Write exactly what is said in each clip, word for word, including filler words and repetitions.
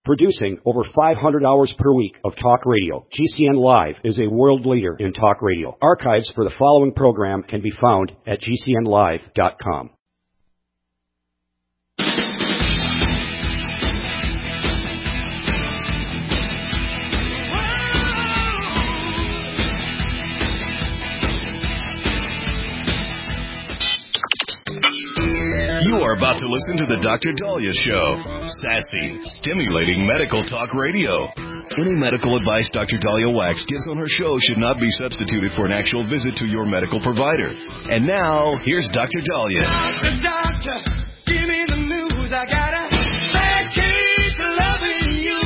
Producing over five hundred hours per week of talk radio, G C N Live is a world leader in talk radio. Archives for the following program can be found at G C N live dot com. You are about to listen to the Doctor Daliah Show. Sassy, stimulating medical talk radio. Any medical advice Doctor Daliah Wax gives on her show should not be substituted for an actual visit to your medical provider. And now, here's Doctor Daliah. Doctor, doctor, give me the news. I got a bad case of loving you.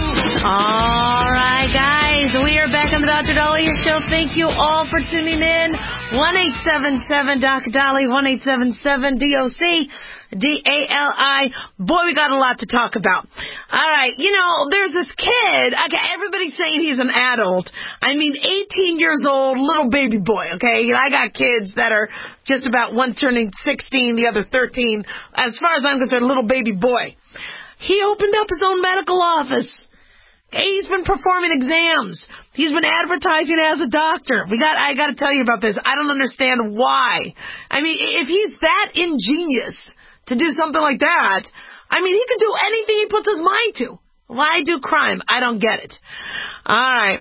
All right, guys, we are back on the Doctor Daliah Show. Thank you all for tuning in. one eight seven seven Doc Dolly, one eight seven seven D O C. D A L I. Boy, we got a lot to talk about. All right, you know, there's this kid. Okay, everybody's saying he's an adult. I mean, eighteen years old, little baby boy, okay? I got kids that are just about one turning sixteen, the other thirteen. As far as I'm concerned, little baby boy. He opened up his own medical office. Okay, he's been performing exams. He's been advertising as a doctor. We got, I got to tell you about this. I don't understand why. I mean, if he's that ingenious to do something like that, I mean, he can do anything he puts his mind to. Why do crime? I don't get it. All right.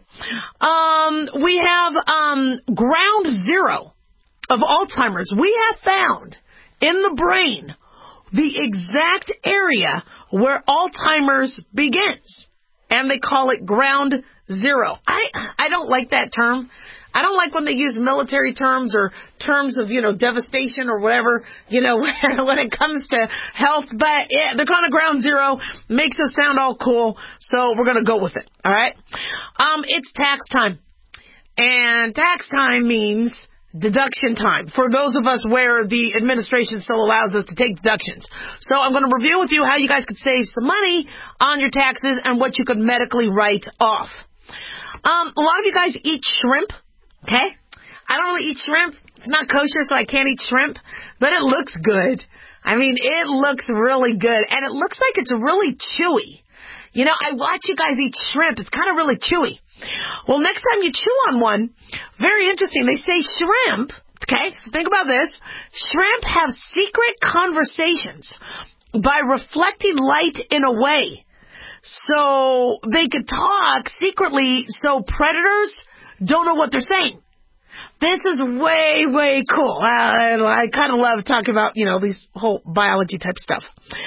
Um, we have um, ground zero of Alzheimer's. We have found in the brain the exact area where Alzheimer's begins. And they call it ground zero. I I don't like that term. I don't like when they use military terms or terms of, you know, devastation or whatever, you know, when it comes to health. But yeah, they're calling it ground zero. Makes us sound all cool. So we're going to go with it. All right. Um, it's tax time. And tax time means deduction time for those of us where the administration still allows us to take deductions. So I'm going to review with you how you guys could save some money on your taxes and what you could medically write off. Um, a lot of you guys eat shrimp. Okay? I don't really eat shrimp. It's not kosher, so I can't eat shrimp. But it looks good. I mean, it looks really good. And it looks like it's really chewy. You know, I watch you guys eat shrimp. It's kind of really chewy. Well, next time you chew on one, very interesting. They say shrimp, okay, so think about this. Shrimp have secret conversations by reflecting light in a way. So they could talk secretly so predators don't know what they're saying. This is way, way cool. I, I kind of love talking about, you know, these whole biology type stuff.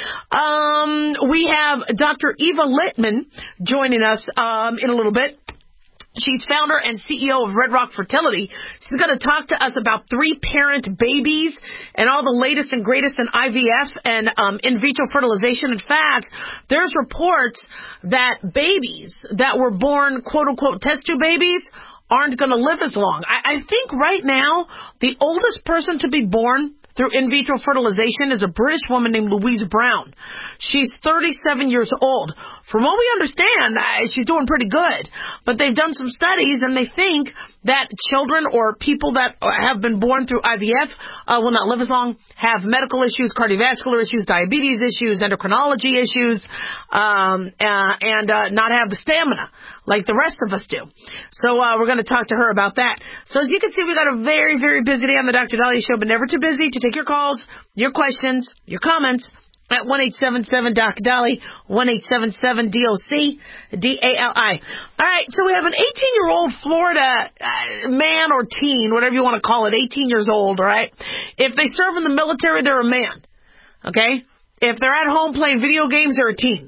Um, we have Doctor Eva Littman joining us um, in a little bit. She's founder and C E O of Red Rock Fertility. She's going to talk to us about three-parent babies and all the latest and greatest in I V F and um, in vitro fertilization. In fact, there's reports that babies that were born, quote-unquote, test tube babies aren't going to live as long. I, I think right now the oldest person to be born through in vitro fertilization is a British woman named Louise Brown. She's thirty-seven years old. From what we understand, uh, she's doing pretty good. But they've done some studies, and they think that children or people that have been born through I V F uh, will not live as long, have medical issues, cardiovascular issues, diabetes issues, endocrinology issues, um, uh, and uh, not have the stamina like the rest of us do. So uh, we're going to talk to her about that. So as you can see, we got a very, very busy day on the Doctor Daliah Show, but never too busy to take your calls, your questions, your comments at one eight seven seven Doc Dolly, one eight seven seven D O C, D A L I. All right, so we have an eighteen-year-old Florida uh, man or teen, whatever you want to call it, eighteen years old, all right? If they serve in the military, they're a man, okay? If they're at home playing video games, they're a teen.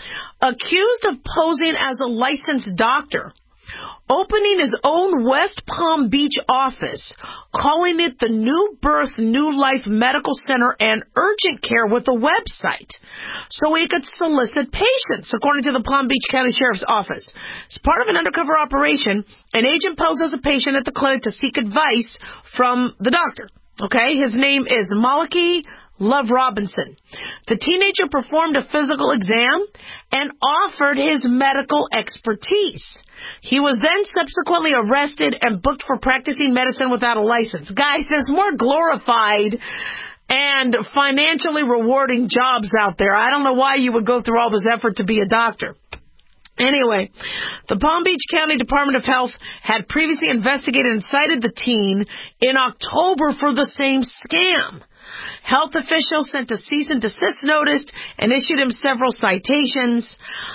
Accused of posing as a licensed doctor, opening his own West Palm Beach office, calling it the New Birth, New Life Medical Center and Urgent Care with a website so he could solicit patients, according to the Palm Beach County Sheriff's Office. As part of an undercover operation, an agent posed as a patient at the clinic to seek advice from the doctor. Okay, his name is Maliki Love Robinson. The teenager performed a physical exam and offered his medical expertise. He was then subsequently arrested and booked for practicing medicine without a license. Guys, there's more glorified and financially rewarding jobs out there. I don't know why you would go through all this effort to be a doctor. Anyway, the Palm Beach County Department of Health had previously investigated and cited the teen in October for the same scam. Health officials sent a cease and desist notice and issued him several citations.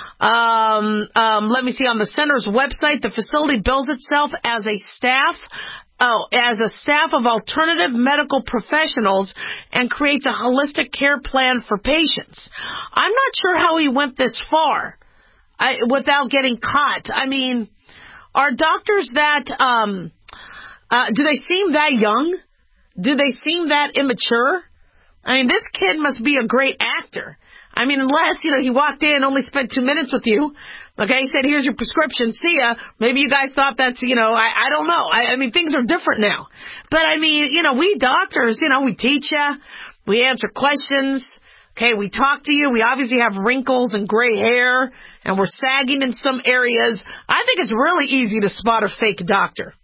Um, um, let me see, on the center's website, the facility bills itself as a staff Oh, as a staff of alternative medical professionals and creates a holistic care plan for patients. I'm not sure how he went this far I, without getting caught. I mean, are doctors that, um, uh, do they seem that young? Do they seem that immature? I mean, this kid must be a great actor. I mean, unless, you know, he walked in, only spent two minutes with you. Okay, he said, here's your prescription, see ya. Maybe you guys thought that's, you know, I, I don't know. I, I mean, things are different now. But, I mean, you know, we doctors, you know, we teach you. We answer questions. Okay, we talk to you. We obviously have wrinkles and gray hair, and we're sagging in some areas. I think it's really easy to spot a fake doctor.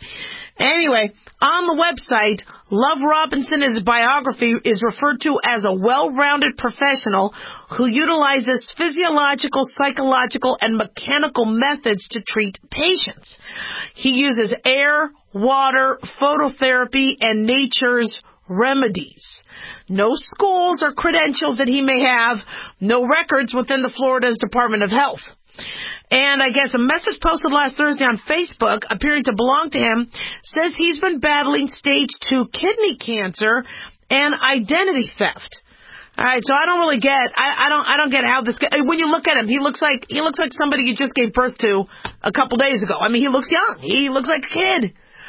Anyway, on the website, Love Robinson, his biography, is referred to as a well-rounded professional who utilizes physiological, psychological, and mechanical methods to treat patients. He uses air, water, phototherapy, and nature's remedies. No schools or credentials that he may have, no records within the Florida's Department of Health. And I guess a message posted last Thursday on Facebook, appearing to belong to him, says he's been battling stage two kidney cancer and identity theft. All right, so I don't really get, I, I don't, I don't get how this. When you look at him, he looks like he looks like somebody you just gave birth to a couple days ago. I mean, he looks young. He looks like a kid.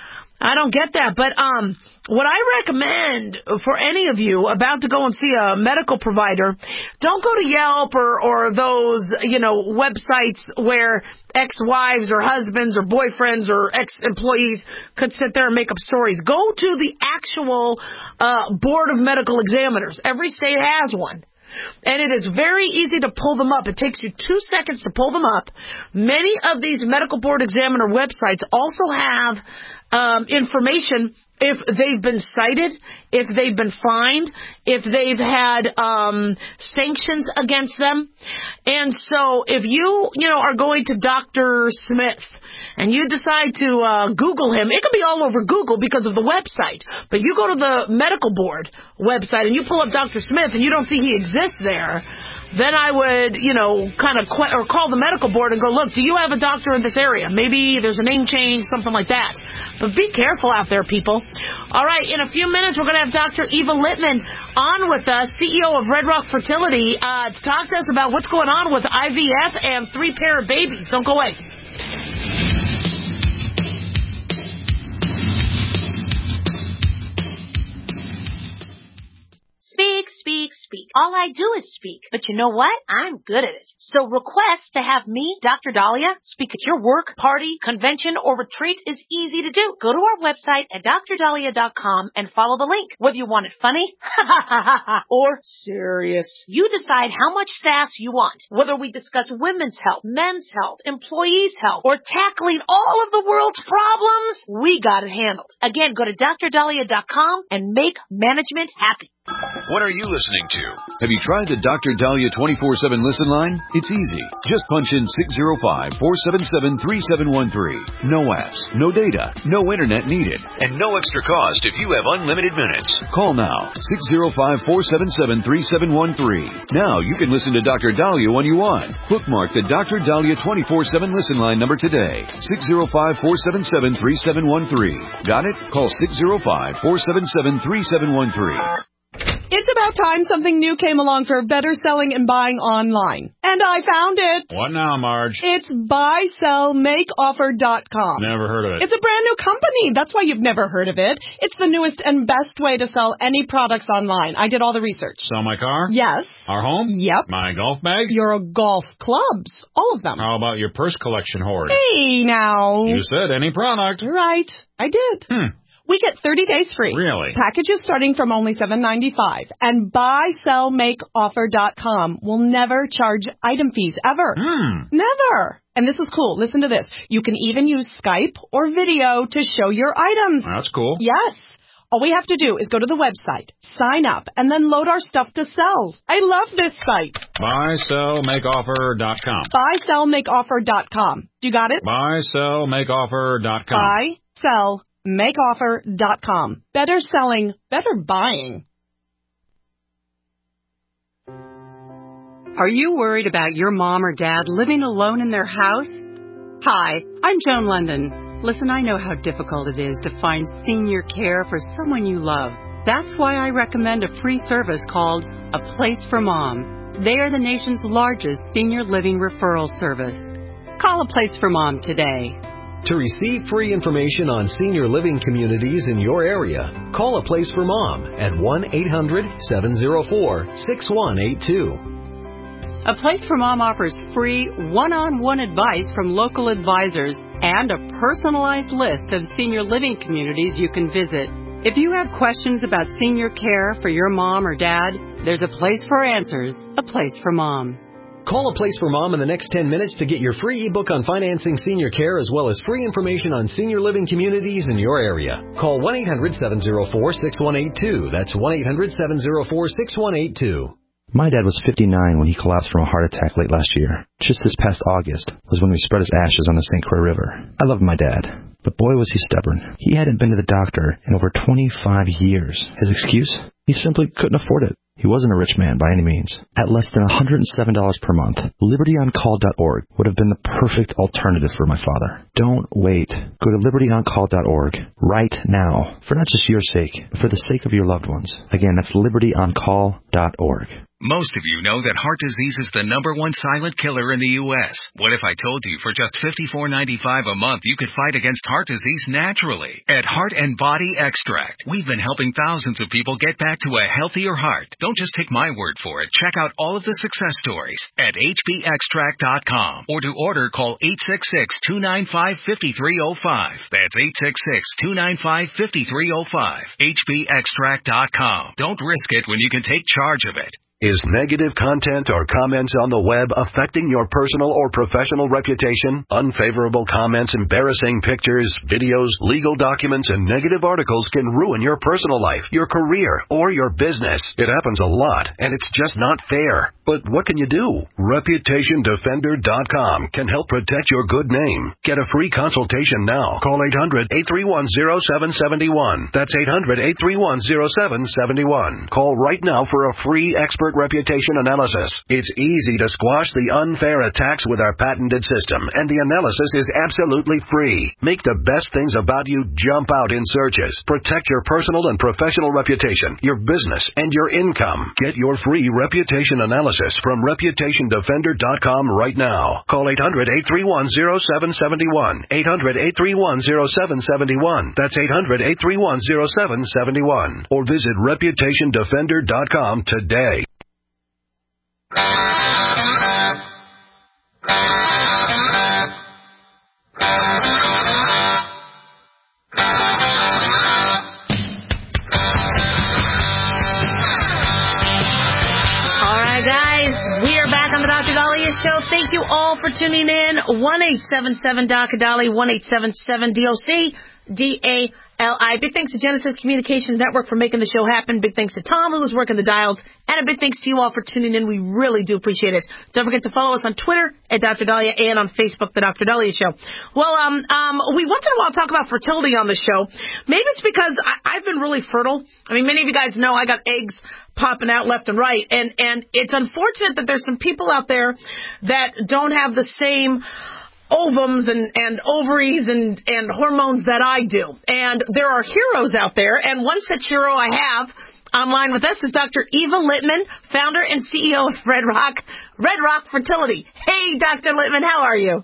I don't get that. But um, what I recommend for any of you about to go and see a medical provider, don't go to Yelp or, or those, you know, websites where ex-wives or husbands or boyfriends or ex-employees could sit there and make up stories. Go to the actual uh, Board of Medical Examiners. Every state has one. And it is very easy to pull them up. It takes you two seconds to pull them up. Many of these medical board examiner websites also have um, information if they've been cited, if they've been fined, if they've had um, sanctions against them. And so if you, you know, are going to Doctor Smith and you decide to uh, Google him, it could be all over Google because of the website. But you go to the medical board website and you pull up Doctor Smith and you don't see he exists there, then I would, you know, kind of qu- or call the medical board and go, look, do you have a doctor in this area? Maybe there's a name change, something like that. But be careful out there, people. All right, in a few minutes, we're going to have Doctor Eva Littman on with us, C E O of Red Rock Fertility, uh, to talk to us about what's going on with I V F and three-pair of babies. Don't go away. Speak, speak, speak. All I do is speak. But you know what? I'm good at it. So request to have me, Doctor Dahlia, speak at your work, party, convention, or retreat is easy to do. Go to our website at D R dahlia dot com and follow the link. Whether you want it funny, or serious, you decide how much sass you want. Whether we discuss women's health, men's health, employees' health, or tackling all of the world's problems, we got it handled. Again, go to D R dahlia dot com and make management happy. What are you listening to? Have you tried the Doctor Dahlia twenty-four seven listen line? It's easy. Just punch in six zero five, four seven seven, three seven one three. No apps, no data, no internet needed, and no extra cost if you have unlimited minutes. Call now, six zero five, four seven seven, three seven one three. Now you can listen to Doctor Dahlia when you want. Bookmark the Doctor Dahlia twenty-four seven listen line number today. six zero five, four seven seven, three seven one three. Got it? Call six zero five, four seven seven, three seven one three. It's about time something new came along for better selling and buying online. And I found it. What now, Marge? It's buy sell make offer dot com. Never heard of it. It's a brand new company. That's why you've never heard of it. It's the newest and best way to sell any products online. I did all the research. Sell my car? Yes. Our home? Yep. My golf bag? Your golf clubs. All of them. How about your purse collection hoard? Hey, now. You said any product. Right. I did. Hmm. We get thirty days free. Really? Packages starting from only seven ninety-five. And buy sell make offer dot com will never charge item fees ever. Hmm. Never. And this is cool. Listen to this. You can even use Skype or video to show your items. That's cool. Yes. All we have to do is go to the website, sign up, and then load our stuff to sell. I love this site. Buy, sell, make offer dot com. buy sell make offer dot com. You got it? Buy, sell, make offer dot com. buy sell make offer dot com. Better selling, better buying. Are you worried about your mom or dad living alone in their house? Hi, I'm Joan London. Listen, I know how difficult it is to find senior care for someone you love. That's why I recommend a free service called A Place for Mom. They are the nation's largest senior living referral service. Call A Place for Mom today. To receive free information on senior living communities in your area, call A Place for Mom at one eight hundred seven oh four six one eight two. A Place for Mom offers free one-on-one advice from local advisors and a personalized list of senior living communities you can visit. If you have questions about senior care for your mom or dad, there's a place for answers, A Place for Mom. Call A Place for Mom in the next ten minutes to get your free ebook on financing senior care as well as free information on senior living communities in your area. Call one eight hundred seven oh four six one eight two. That's one eight hundred seven oh four six one eight two. My dad was fifty-nine when he collapsed from a heart attack late last year. Just this past August was when we spread his ashes on the Saint Croix River. I loved my dad, but boy was he stubborn. He hadn't been to the doctor in over twenty-five years. His excuse? He simply couldn't afford it. He wasn't a rich man by any means. At less than one hundred seven dollars per month, liberty on call dot org would have been the perfect alternative for my father. Don't wait. Go to liberty on call dot org right now, for not just your sake, but for the sake of your loved ones. Again, that's liberty on call dot org. Most of you know that heart disease is the number one silent killer in the U S What if I told you for just fifty-four ninety-five a month you could fight against heart disease naturally? At Heart and Body Extract, we've been helping thousands of people get back to a healthier heart. Don't just take my word for it. Check out all of the success stories at h b extract dot com, or to order, call eight six six, two nine five, five three zero five. That's eight six six, two nine five, five three zero five. h b extract dot com. Don't risk it when you can take charge of it. Is negative content or comments on the web affecting your personal or professional reputation? Unfavorable comments, embarrassing pictures, videos, legal documents, and negative articles can ruin your personal life, your career, or your business. It happens a lot, and it's just not fair. But what can you do? reputation defender dot com can help protect your good name. Get a free consultation now. Call eight hundred, eight three one, zero seven seven one. That's eight hundred, eight three one, zero seven seven one. Call right now for a free expert reputation analysis. It's easy to squash the unfair attacks with our patented system, and the analysis is absolutely free. Make the best things about you jump out in searches. Protect your personal and professional reputation, your business, and your income. Get your free reputation analysis from reputation defender dot com right now. Call eight hundred, eight three one, zero seven seven one. eight hundred, eight three one, zero seven seven one. That's eight hundred, eight three one, zero seven seven one. Or visit reputation defender dot com today. Show. Thank you all for tuning in. one eight seven seven Doctor Dolly, one eight seven seven D O C D A L I. Big thanks to Genesis Communications Network for making the show happen. Big thanks to Tom, who was working the dials. And a big thanks to you all for tuning in. We really do appreciate it. Don't forget to follow us on Twitter at Doctor Dahlia and on Facebook, The Doctor Dahlia Show. Well, um, um, we once in a while talk about fertility on the show. Maybe it's because I, I've been really fertile. I mean, many of you guys know I got eggs popping out left and right. And, and it's unfortunate that there's some people out there that don't have the same ovums and, and ovaries and, and hormones that I do. And there are heroes out there. And one such hero I have online with us is Doctor Eva Littman, founder and C E O of Red Rock, Red Rock Fertility. Hey, Doctor Littman, how are you?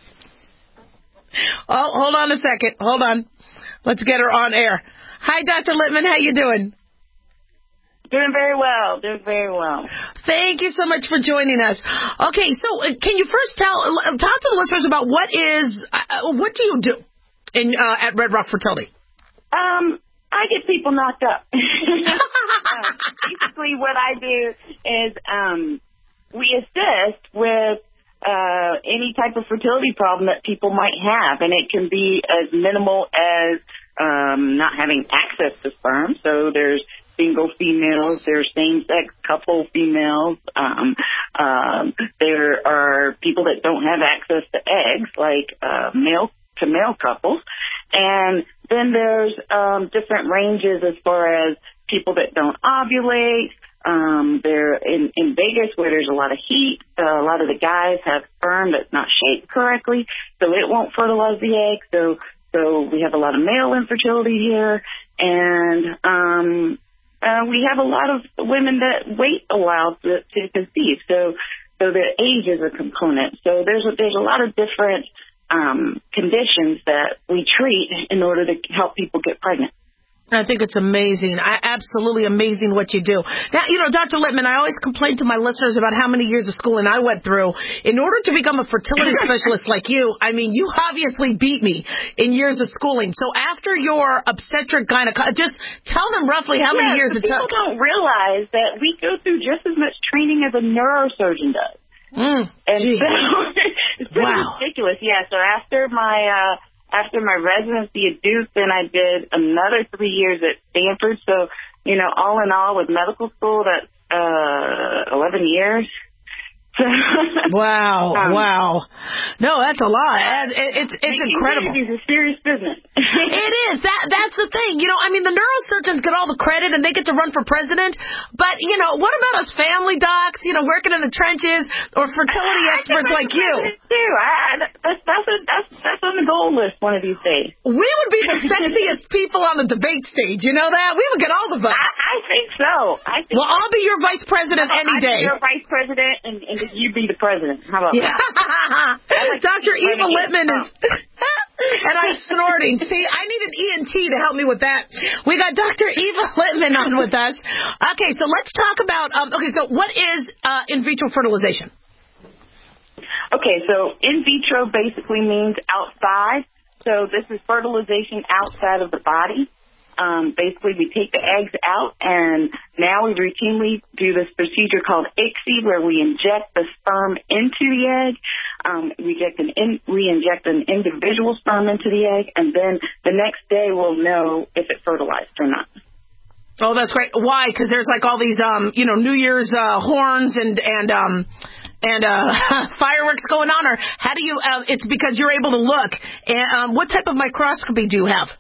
Oh, hold on a second. Hold on. Let's get her on air. Hi, Doctor Littman. How you doing? Doing very well. Doing very well. Thank you so much for joining us. Okay, so uh, can you first tell talk to the listeners about what is uh, what do you do in uh, at Red Rock Fertility? Um, I get people knocked up. uh, basically, what I do is um, we assist with uh, any type of fertility problem that people might have, and it can be as minimal as um, not having access to sperm. So there's single females, there's same-sex couple females. Um, um, there are people that don't have access to eggs, like uh, male-to-male couples. And then there's um, different ranges as far as people that don't ovulate. Um, they're in, in Vegas where there's a lot of heat. Uh, a lot of the guys have sperm that's not shaped correctly, so it won't fertilize the egg. So, so we have a lot of male infertility here. And um, Uh, we have a lot of women that wait a while to, to conceive, so so the age is a component. So there's a, there's a lot of different um, conditions that we treat in order to help people get pregnant. I think it's amazing. I, absolutely amazing what you do. Now, you know, Doctor Littman, I always complain to my listeners about how many years of schooling I went through. In order to become a fertility specialist like you, I mean, you obviously beat me in years of schooling. So after your obstetric gynecologist, just tell them roughly how many yeah, years so it took. People don't realize that we go through just as much training as a neurosurgeon does. Mm, and geez. so it's pretty Wow. ridiculous. Yeah, so after my... Uh, After my residency at Duke, then I did another three years at Stanford. So, you know, all in all with medical school, that's uh, eleven years. Wow, um, wow. No, that's a lot. It, it's it's incredible. It's a serious business. It is. That That's the thing. You know, I mean, the neurosurgeons get all the credit and they get to run for president. But, you know, what about us family docs, you know, working in the trenches or fertility I, experts I like you? Too. I, that's, that's, a, that's, that's on the goal list one of these days. We would be the sexiest people on the debate stage. You know that? We would get all the votes. I, I think so. I think well, I'll be your vice president any I'll day. I'll be your vice president and, and you be the president. How about yeah. that? Like Doctor Eva Littman is... and I'm snorting. See, I need an E N T to help me with that. We got Doctor Eva Littman on with us. Okay, so let's talk about... Um, okay, so what is uh, in vitro fertilization? Okay, so in vitro basically means outside. So this is fertilization outside of the body. Um, basically, we take the eggs out, and now we routinely do this procedure called I C S I, where we inject the sperm into the egg. Um, we, inject an in, we inject an individual sperm into the egg, and then the next day we'll know if it fertilized or not. Oh, that's great. Why? Because there's like all these, um, you know, New Year's uh, horns and and um, and uh, fireworks going on, or how do you? Uh, it's because you're able to look. And um, what type of microscopy do you have?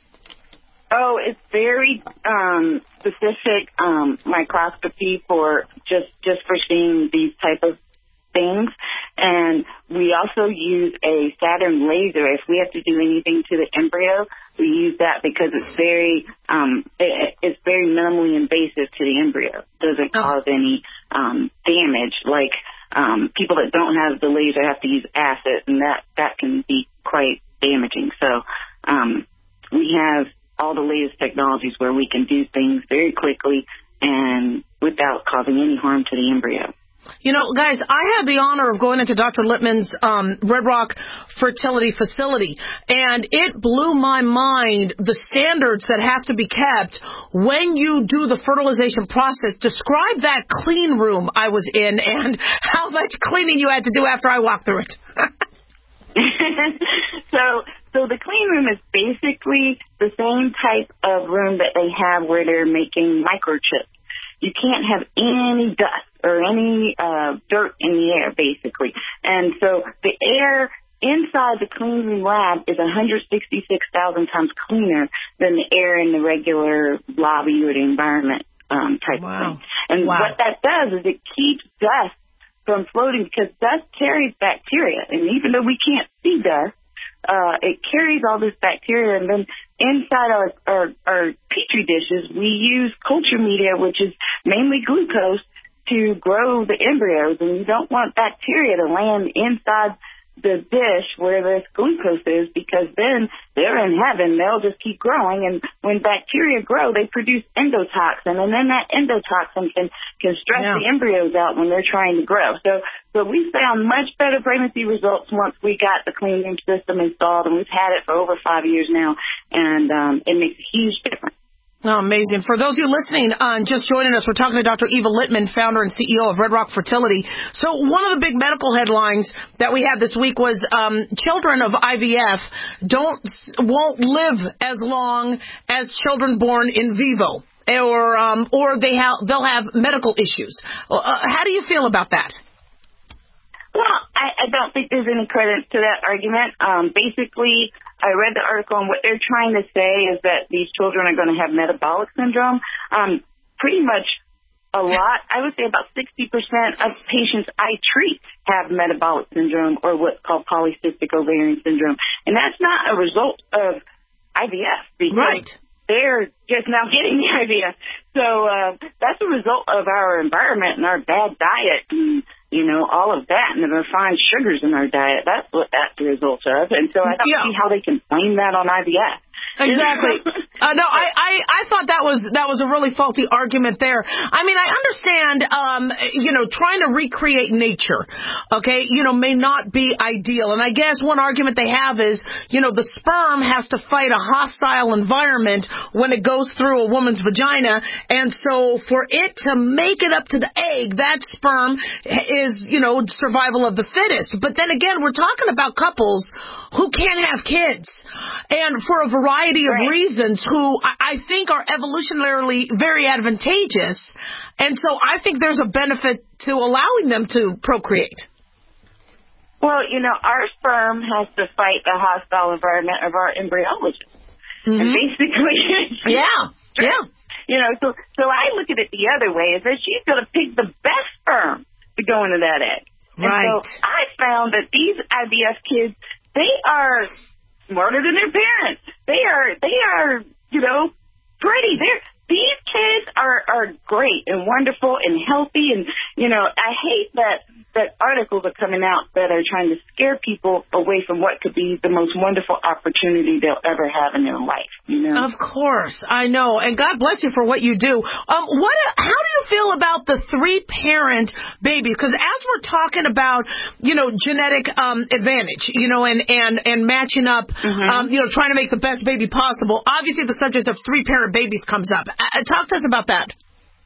Oh, it's very um, specific um, microscopy for just just for seeing these type of things, and we also use a Saturn laser. If we have to do anything to the embryo, we use that because it's very um, it, it's very minimally invasive to the embryo. It doesn't cause any um, damage. Like um, people that don't have the laser have to use acid, and that that can be quite damaging. So um, we have all the latest technologies where we can do things very quickly and without causing any harm to the embryo. You know, guys, I had the honor of going into Doctor Littman's um, Red Rock Fertility Facility, and it blew my mind, the standards that have to be kept when you do the fertilization process. Describe that clean room I was in and how much cleaning you had to do after I walked through it. so... So the clean room is basically the same type of room that they have where they're making microchips. You can't have any dust or any uh, dirt in the air, basically. And so the air inside the clean room lab is one hundred sixty-six thousand times cleaner than the air in the regular lobby or the environment um, type wow. of thing. And wow. what that does is it keeps dust from floating because dust carries bacteria. And even though we can't see dust, Uh, it carries all this bacteria, and then inside our, our, our Petri dishes, we use culture media, which is mainly glucose, to grow the embryos. And you don't want bacteria to land inside the dish where this glucose is, because then they're in heaven. They'll just keep growing. And when bacteria grow, they produce endotoxin, and then that endotoxin can, can stress yeah. the embryos out when they're trying to grow. So, so we found much better pregnancy results once we got the clean room system installed, and we've had it for over five years now, and um, it makes a huge difference. Oh, amazing. For those of you listening uh, and just joining us, we're talking to Doctor Eva Littman, founder and C E O of Red Rock Fertility. So one of the big medical headlines that we had this week was um, children of I V F don't won't live as long as children born in vivo, or um, or they have they'll have medical issues. Uh, how do you feel about that? Well, I, I don't think there's any credit to that argument. Um, basically, I read the article, and what they're trying to say is that these children are going to have metabolic syndrome. Um, pretty much a lot, I would say about sixty percent of patients I treat have metabolic syndrome, or what's called polycystic ovarian syndrome. And that's not a result of I V F, because right. they're just now getting the I V F. So uh, that's a result of our environment and our bad diet and, you know, all of that, and the refined sugars in our diet. That's what that's the result of. And so I don't yeah. see how they can blame that on I V F. Exactly. uh, no, I, I, I thought that was that was a really faulty argument there. I mean, I understand, um, you know, trying to recreate nature, okay, you know, may not be ideal. And I guess one argument they have is, you know, the sperm has to fight a hostile environment when it goes through a woman's vagina. And so for it to make it up to the egg, that sperm is, you know, survival of the fittest. But then again, we're talking about couples who can't have kids. And for a variety of right. reasons, who I think are evolutionarily very advantageous. And so I think there's a benefit to allowing them to procreate. Well, you know, our sperm has to fight the hostile environment of our embryologist. Mm-hmm. And basically... yeah, yeah. You know, so, so I look at it the other way, is that she's going to pick the best sperm to go into that egg. And right. so I found that these I V F kids, they are... smarter than their parents. They are, they are, you know, pretty. They're, these kids are, are great and wonderful and healthy. And, you know, I hate that, that articles are coming out that are trying to scare people away from what could be the most wonderful opportunity they'll ever have in their life, you know? Of course. I know. And God bless you for what you do. Um, what, how do you feel about the three-parent baby? Because as we're talking about, you know, genetic um, advantage, you know, and, and, and matching up, mm-hmm. um, you know, trying to make the best baby possible, obviously the subject of three-parent babies comes up. Uh, talk to us about that.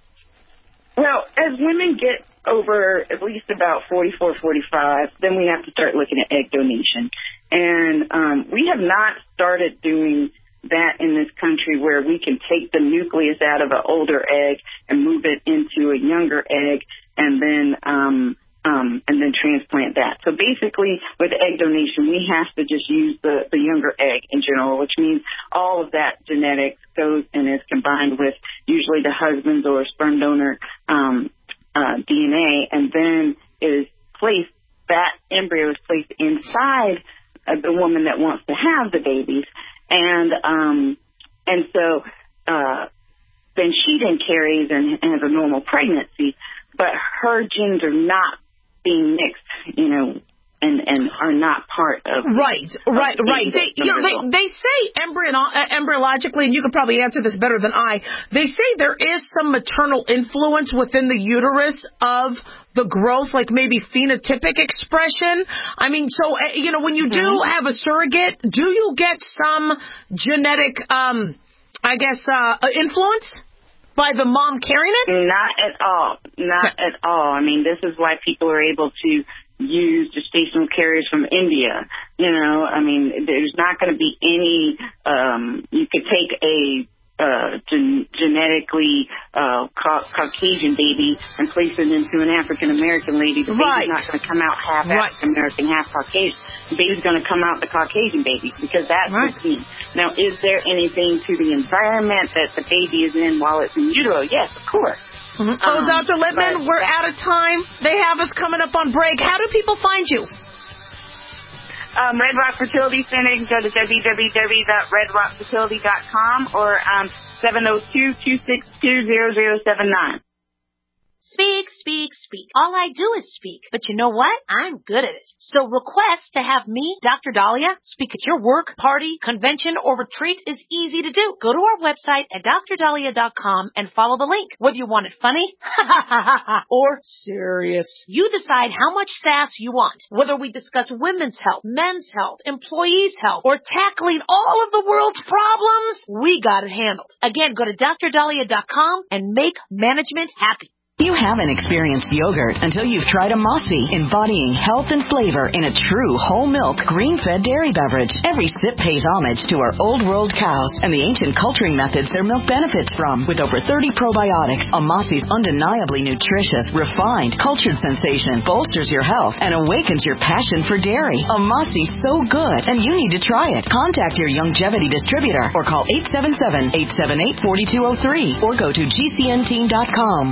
Well, as women get over at least about forty-four, forty-five, then we have to start looking at egg donation. And um, we have not started doing that in this country, where we can take the nucleus out of an older egg and move it into a younger egg, and then um, um, and then transplant that. So basically, with egg donation, we have to just use the, the younger egg in general, which means all of that genetics goes and is combined with usually the husband's or sperm donor um, uh, D N A, and then is placed, that embryo is placed inside uh, the woman that wants to have the babies. And um, and so uh, then she then carries and, and has a normal pregnancy, but her genes are not being mixed, you know, and, and are not part of right, of right, the right. They, you know, they they say embryo, uh, embryologically, and you could probably answer this better than I. They say there is some maternal influence within the uterus of the growth, like maybe phenotypic expression. I mean, so uh, you know, when you do mm-hmm. have a surrogate, do you get some genetic, um, I guess, uh, influence by the mom carrying it? Not at all. Not okay. at all. I mean, this is why people are able to use gestational carriers from India. You know, I mean, there's not going to be any, um, you could take a uh, gen- genetically uh, ca- Caucasian baby and place it into an African-American lady. The right. baby's not going to come out half right. African-American, half Caucasian. The baby's going to come out the Caucasian baby, because that's right. the gene. Now, is there anything to the environment that the baby is in while it's in utero? Yes, of course. Mm-hmm. So, um, Doctor Littman, we're out of time. They have us coming up on break. How do people find you? Um, Red Rock Fertility Center. You can go to w w w dot red rock fertility dot com or um, seven oh two, two six two, zero zero seven nine. Speak, speak, speak. All I do is speak. But you know what? I'm good at it. So request to have me, Doctor Dahlia, speak at your work, party, convention, or retreat is easy to do. Go to our website at D R dahlia dot com and follow the link. Whether you want it funny or serious, you decide how much sass you want. Whether we discuss women's health, men's health, employees' health, or tackling all of the world's problems, we got it handled. Again, go to D R dahlia dot com and make management happy. You haven't experienced yogurt until you've tried a Mossy, embodying health and flavor in a true whole milk, green-fed dairy beverage. Every sip pays homage to our old world cows and the ancient culturing methods their milk benefits from. With over thirty probiotics, a Mossy's undeniably nutritious, refined, cultured sensation bolsters your health and awakens your passion for dairy. A Mossy's so good, and you need to try it. Contact your Youngevity distributor or call eight seven seven, eight seven eight, four two zero three or go to G C N team dot com.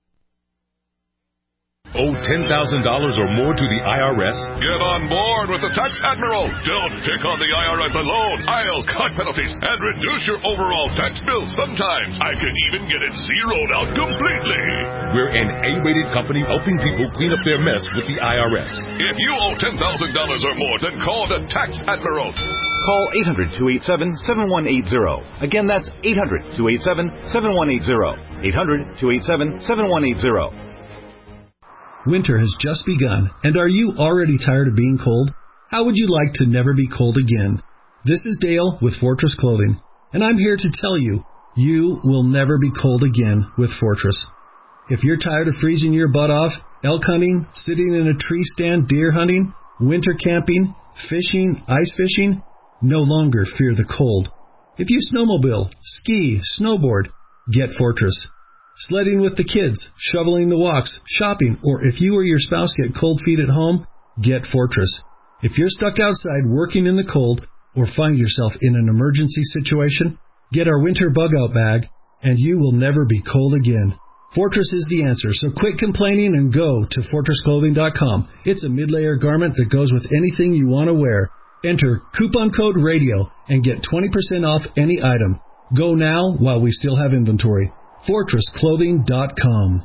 Owe ten thousand dollars or more to the I R S? Get on board with the Tax Admiral. Don't pick on the I R S alone. I'll cut penalties and reduce your overall tax bill. Sometimes I can even get it zeroed out completely. We're an A-rated company helping people clean up their mess with the I R S. If you owe ten thousand dollars or more, then call the Tax Admiral. Call eight hundred, two eight seven, seven one eight zero. Again, that's eight hundred, two eight seven, seven one eight zero. eight hundred, two eight seven, seven one eight zero. Winter has just begun, and are you already tired of being cold? How would you like to never be cold again? This is Dale with Fortress Clothing, and I'm here to tell you, you will never be cold again with Fortress. If you're tired of freezing your butt off, elk hunting, sitting in a tree stand, deer hunting, winter camping, fishing, ice fishing, no longer fear the cold. If you snowmobile, ski, snowboard, get Fortress. Sledding with the kids, shoveling the walks, shopping, or if you or your spouse get cold feet at home, get Fortress. If you're stuck outside working in the cold or find yourself in an emergency situation, get our winter bug-out bag, and you will never be cold again. Fortress is the answer, so quit complaining and go to fortress clothing dot com. It's a mid-layer garment that goes with anything you want to wear. Enter coupon code RADIO and get twenty percent off any item. Go now while we still have inventory. fortress clothing dot com.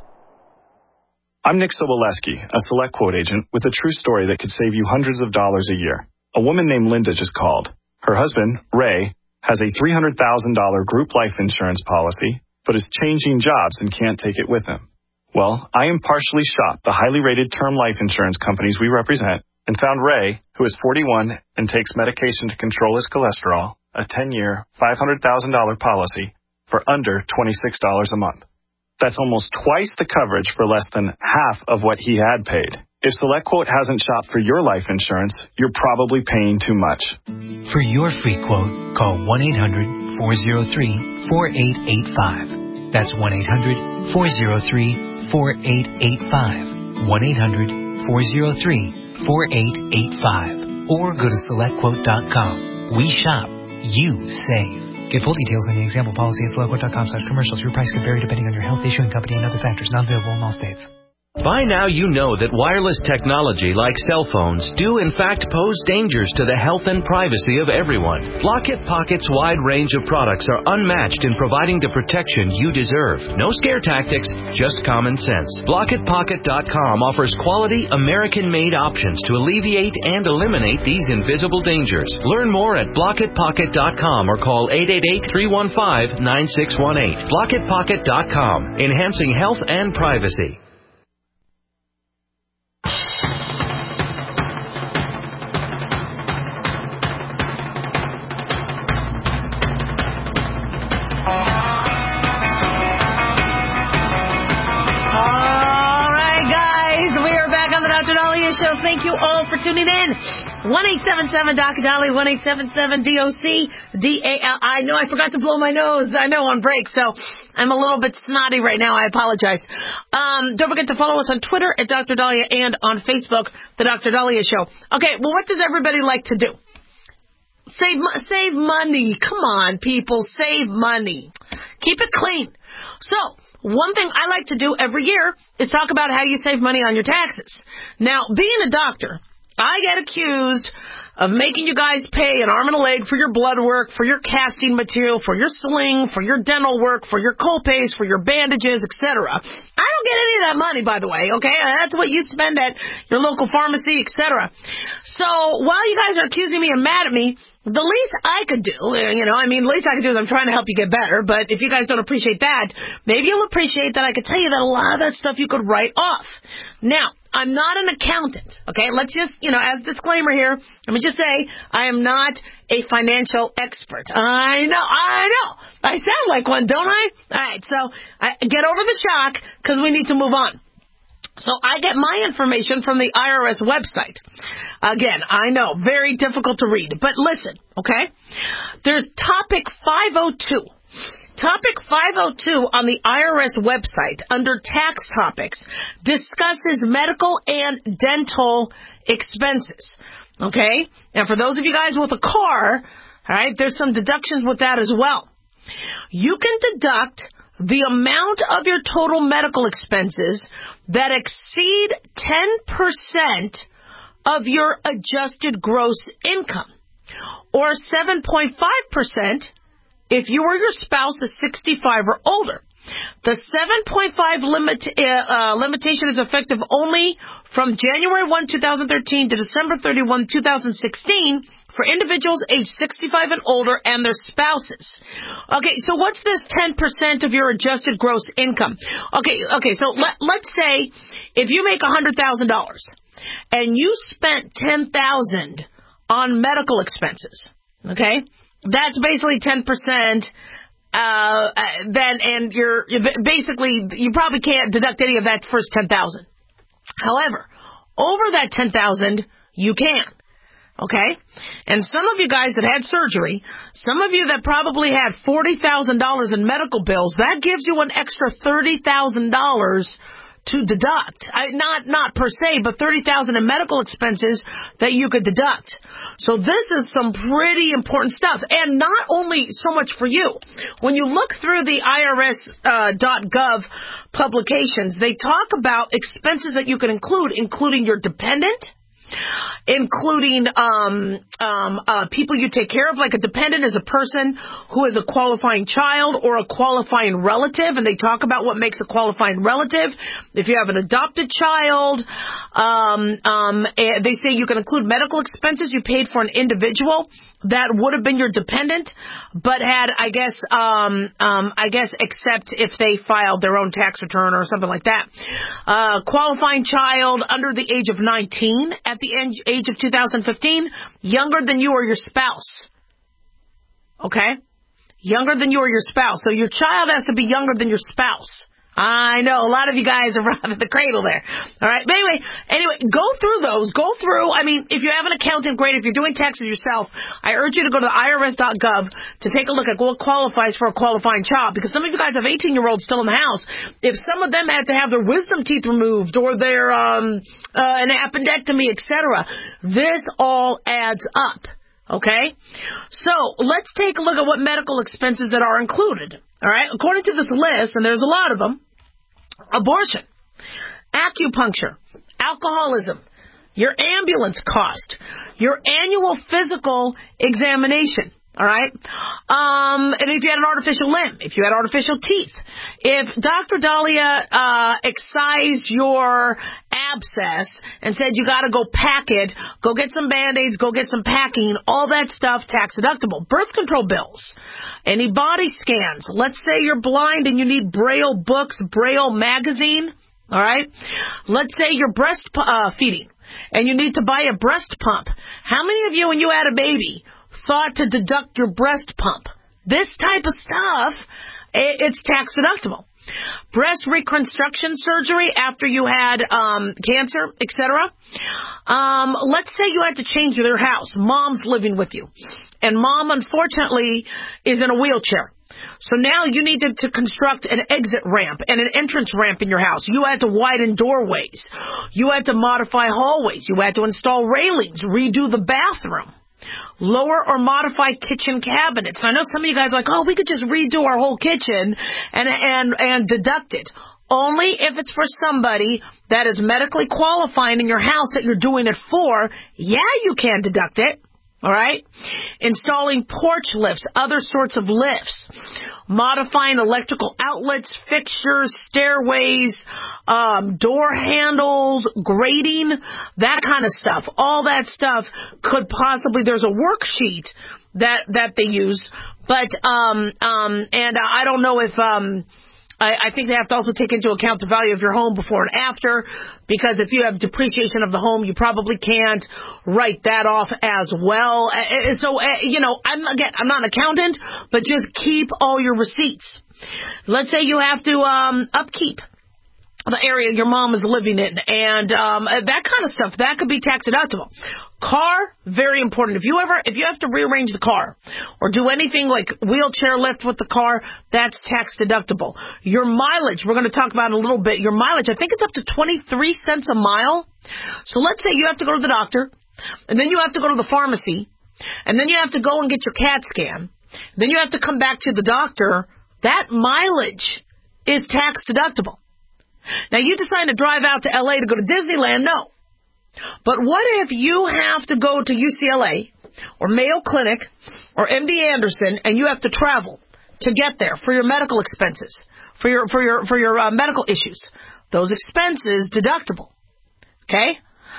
I'm Nick Soboleski, a Select Quote agent with a true story that could save you hundreds of dollars a year. A woman named Linda just called. Her husband, Ray, has a three hundred thousand dollars group life insurance policy, but is changing jobs and can't take it with him. Well, I impartially shopped the highly rated term life insurance companies we represent and found Ray, who is forty-one and takes medication to control his cholesterol, a ten-year, five hundred thousand dollars policy for under twenty-six dollars a month. That's almost twice the coverage for less than half of what he had paid. If SelectQuote hasn't shopped for your life insurance, you're probably paying too much. For your free quote, call one eight hundred, four oh three, four eight eight five. That's one eight hundred, four oh three, four eight eight five. one eight hundred, four oh three, four eight eight five. Or go to select quote dot com. We shop. You save. Get full details in the example policy at select quote dot com slash commercials. Your price can vary depending on your health, issuing company, and other factors. Not available in all states. By now you know that wireless technology like cell phones do in fact pose dangers to the health and privacy of everyone. Blockit Pocket's wide range of products are unmatched in providing the protection you deserve. No scare tactics, just common sense. Blockit Pocket dot com offers quality American-made options to alleviate and eliminate these invisible dangers. Learn more at Blockit Pocket dot com or call eight eight eight, three one five, nine six one eight. Blockit Pocket dot com, enhancing health and privacy. Show. Thank you all for tuning in. one eight seven seven Doctor Dolly, one eight seven seven D O C D A L. I know I forgot to blow my nose. I know on break, so I'm a little bit snotty right now. I apologize. Um, don't forget to follow us on Twitter at Doctor Dahlia and on Facebook, The Doctor Dahlia Show. Okay, well, what does everybody like to do? Save, save money. Come on, people. Save money. Keep it clean. So, one thing I like to do every year is talk about how you save money on your taxes. Now, being a doctor, I get accused of making you guys pay an arm and a leg for your blood work, for your casting material, for your sling, for your dental work, for your co-pays, for your bandages, et cetera. I don't get any of that money, by the way, okay? That's what you spend at your local pharmacy, et cetera. So while you guys are accusing me and mad at me, the least I could do, you know, I mean, the least I could do is I'm trying to help you get better, but if you guys don't appreciate that, maybe you'll appreciate that I could tell you that a lot of that stuff you could write off. Now, I'm not an accountant, okay? Let's just, you know, as a disclaimer here, let me just say I am not a financial expert. I know, I know. I sound like one, don't I? All right, so I, get over the shock because we need to move on. So I get my information from the I R S website. Again, I know, very difficult to read. But listen, okay? There's Topic five oh two. Topic five oh two on the I R S website under tax topics discusses medical and dental expenses. Okay? And for those of you guys with a car, all right, there's some deductions with that as well. You can deduct the amount of your total medical expenses that exceed ten percent of your adjusted gross income, or seven point five percent if you or your spouse is sixty-five or older. The seven point five limit, uh, limitation is effective only from January first, two thousand thirteen to December thirty-first, two thousand sixteen for individuals age sixty-five and older and their spouses. Okay, so what's this ten percent of your adjusted gross income? Okay, okay, so let, let's say if you make one hundred thousand dollars and you spent ten thousand dollars on medical expenses, okay, that's basically ten percent. Uh, then, and you're, you're basically, you probably can't deduct any of that first ten thousand. However, over that ten thousand, you can. Okay? And some of you guys that had surgery, some of you that probably had forty thousand dollars in medical bills, that gives you an extra thirty thousand dollars to deduct. I, not not per se, but thirty thousand dollars in medical expenses that you could deduct. So this is some pretty important stuff. And not only so much for you. When you look through the I R S dot gov uh, publications, they talk about expenses that you can include, including your dependent, including um, um, uh, people you take care of. Like a dependent is a person who is a qualifying child or a qualifying relative, and they talk about what makes a qualifying relative. If you have an adopted child, um, um, they say you can include medical expenses you paid for an individual that would have been your dependent, but had, I guess, um, um, I guess, except if they filed their own tax return or something like that. Uh, qualifying child under the age of nineteen at the age of two thousand fifteen, younger than you or your spouse. Okay? Younger than you or your spouse. So your child has to be younger than your spouse. I know, a lot of you guys are out of the cradle there. All right. But anyway, anyway, go through those. Go through. I mean, if you have an accountant, great. If you're doing taxes yourself, I urge you to go to the I R S dot gov to take a look at what qualifies for a qualifying child. Because some of you guys have eighteen-year-olds still in the house. If some of them had to have their wisdom teeth removed or their um uh, an appendectomy, et cetera, this all adds up. Okay? So let's take a look at what medical expenses that are included. All right? According to this list, and there's a lot of them, abortion, acupuncture, alcoholism, your ambulance cost, your annual physical examination. All right? Um, and if you had an artificial limb, if you had artificial teeth, if Doctor Dahlia uh, excised your abscess and said you got to go pack it, go get some Band-Aids, go get some packing, all that stuff tax deductible. Birth control bills, any body scans. Let's say you're blind and you need Braille books, Braille magazine. All right? Let's say you're breast uh, feeding and you need to buy a breast pump. How many of you, when you had a baby, thought to deduct your breast pump? This type of stuff, it's tax deductible. Breast reconstruction surgery after you had um, cancer, et cetera. Um, let's say you had to change your house. Mom's living with you. And mom, unfortunately, is in a wheelchair. So now you needed to construct an exit ramp and an entrance ramp in your house. You had to widen doorways. You had to modify hallways. You had to install railings, redo the bathroom. Lower or modify kitchen cabinets. I know some of you guys are like, oh, we could just redo our whole kitchen and and and deduct it. only if it's for somebody that is medically qualifying in your house that you're doing it for, yeah, you can deduct it. All right? Installing porch lifts, other sorts of lifts, modifying electrical outlets, fixtures, stairways, um, door handles, grating, that kind of stuff. All that stuff could possibly, there's a worksheet that, that they use, but, um, um, and I don't know if, um, I, I think they have to also take into account the value of your home before and after, because if you have depreciation of the home, you probably can't write that off as well. Uh, so, uh, you know, I'm again, I'm not an accountant, but just keep all your receipts. Let's say you have to um, upkeep the area your mom is living in, and um, that kind of stuff, that could be tax deductible. Car, very important. If you ever, if you have to rearrange the car or do anything like wheelchair lift with the car, that's tax deductible. Your mileage, we're going to talk about in a little bit. Your mileage, I think it's up to twenty-three cents a mile. So let's say you have to go to the doctor, and then you have to go to the pharmacy, and then you have to go and get your CAT scan. Then you have to come back to the doctor. That mileage is tax deductible. Now, you decide to drive out to L A to go to Disneyland, no. But what if you have to go to U C L A or Mayo Clinic or M D Anderson and you have to travel to get there for your medical expenses, for your for your for your uh, medical issues? Those expenses deductible. Okay?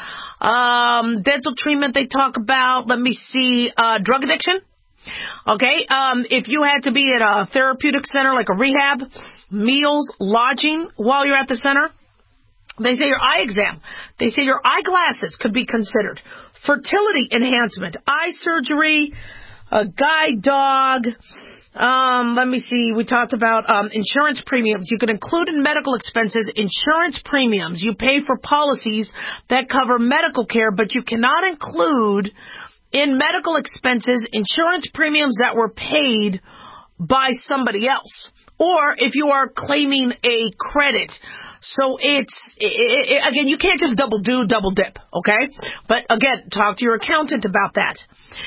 Um, dental treatment they talk about. Let me see. Uh, drug addiction. Okay, um, if you had to be at a therapeutic center like a rehab, meals, lodging while you're at the center, they say your eye exam, they say your eyeglasses could be considered, fertility enhancement, eye surgery, a guide dog, um, let me see, we talked about um, insurance premiums. You can include in medical expenses insurance premiums. You pay for policies that cover medical care, but you cannot include in medical expenses, insurance premiums that were paid by somebody else, or if you are claiming a credit. So it's, it, it, again, you can't just double do, double dip, okay? But again, talk to your accountant about that.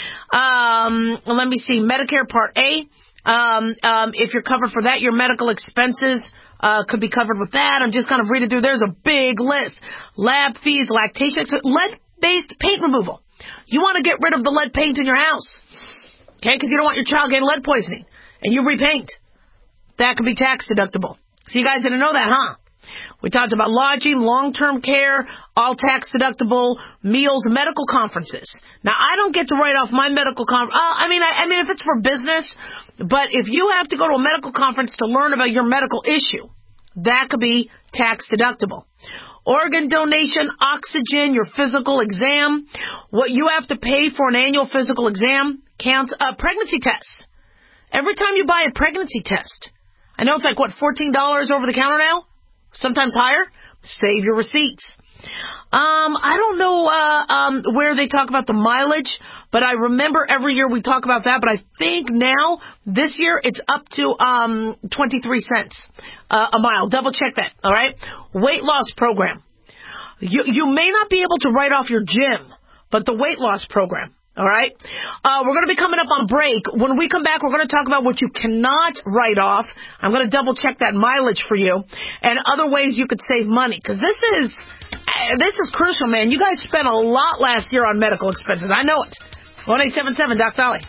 Um, let me see, Medicare Part A. Um, um, if you're covered for that, your medical expenses uh, could be covered with that. I'm just kind of reading through. There's a big list. Lab fees, lactation, lead-based paint removal. You want to get rid of the lead paint in your house, okay, because you don't want your child getting lead poisoning, and you repaint. That could be tax deductible. So you guys didn't know that, huh? We talked about lodging, long-term care, all tax deductible, meals, medical conferences. Now, I don't get to write off my medical conference. Uh, I mean, I, I mean, if it's for business, but if you have to go to a medical conference to learn about your medical issue, that could be tax deductible. Organ donation, oxygen, your physical exam, what you have to pay for an annual physical exam counts. Uh, pregnancy tests. Every time you buy a pregnancy test, I know it's like, what, fourteen dollars over the counter now? Sometimes higher. Save your receipts. Um, I don't know uh, um, where they talk about the mileage, but I remember every year we talk about that, but I think now, this year, it's up to um, twenty-three cents uh, a mile. Double check that, all right? Weight loss program. You, you may not be able to write off your gym, but the weight loss program, all right? Uh, we're going to be coming up on break. When we come back, we're going to talk about what you cannot write off. I'm going to double check that mileage for you and other ways you could save money, because this is... This is crucial, man. You guys spent a lot last year on medical expenses. I know it. one eight seven seven Doc Dolly.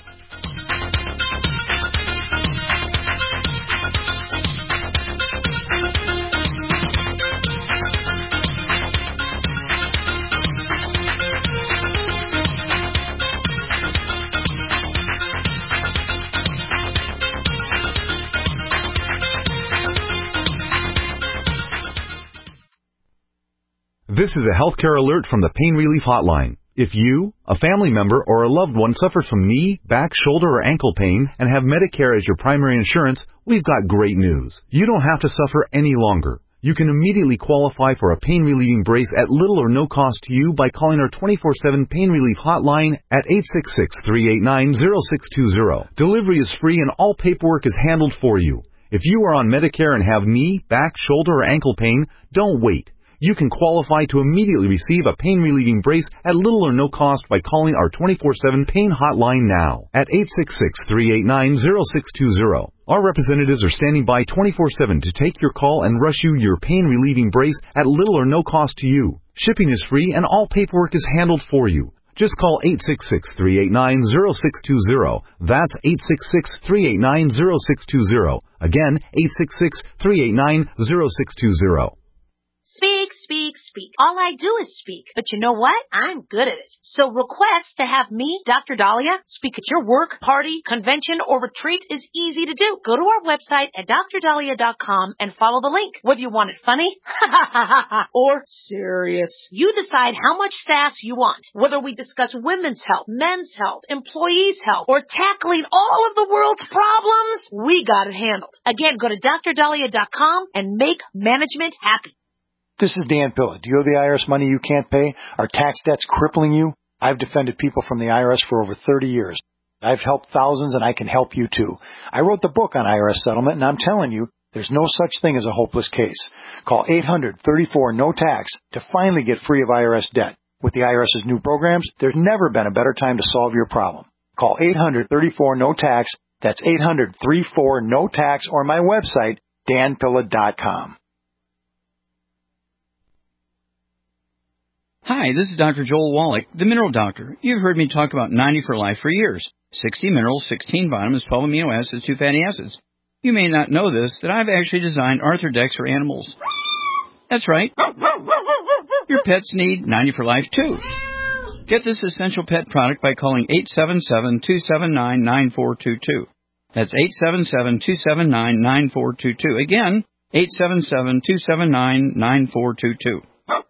This is a healthcare alert from the Pain Relief Hotline. If you, a family member, or a loved one suffers from knee, back, shoulder, or ankle pain and have Medicare as your primary insurance, we've got great news. You don't have to suffer any longer. You can immediately qualify for a pain-relieving brace at little or no cost to you by calling our twenty-four seven Pain Relief Hotline at eight six six, three eight nine, zero six two zero. Delivery is free and all paperwork is handled for you. If you are on Medicare and have knee, back, shoulder, or ankle pain, don't wait. You can qualify to immediately receive a pain-relieving brace at little or no cost by calling our twenty-four seven pain hotline now at eight six six, three eight nine, zero six two zero. Our representatives are standing by twenty-four seven to take your call and rush you your pain-relieving brace at little or no cost to you. Shipping is free and all paperwork is handled for you. Just call eight six six, three eight nine, zero six two zero. That's eight six six, three eight nine, zero six two zero. Again, eight six six, three eight nine, zero six two zero. Speak, speak, speak. All I do is speak. But you know what? I'm good at it. So request to have me, Doctor Dahlia, speak at your work, party, convention, or retreat is easy to do. Go to our website at dr dahlia dot com and follow the link. Whether you want it funny or serious, you decide how much sass you want. Whether we discuss women's health, men's health, employees' health, or tackling all of the world's problems, we got it handled. Again, go to dr dahlia dot com and make management happy. This is Dan Pilla. Do you owe the I R S money you can't pay? Are tax debts crippling you? I've defended people from the I R S for over thirty years. I've helped thousands, and I can help you too. I wrote the book on I R S settlement, and I'm telling you, there's no such thing as a hopeless case. Call eight hundred, thirty-four, no tax to finally get free of I R S debt. With the IRS's new programs, there's never been a better time to solve your problem. Call eight hundred, thirty-four, no tax. That's eight hundred, thirty-four, no tax, or my website, dan pilla dot com. Hi, this is Doctor Joel Wallach, the Mineral Doctor. You've heard me talk about ninety for Life for years. sixty minerals, sixteen vitamins, twelve amino acids, two fatty acids. You may not know this, that I've actually designed Arthrodex for animals. That's right. Your pets need ninety for Life too. Get this essential pet product by calling eight seven seven, two seven nine, nine four two two. That's eight seven seven, two seven nine, nine four two two. Again, eight seven seven, two seven nine, nine four two two.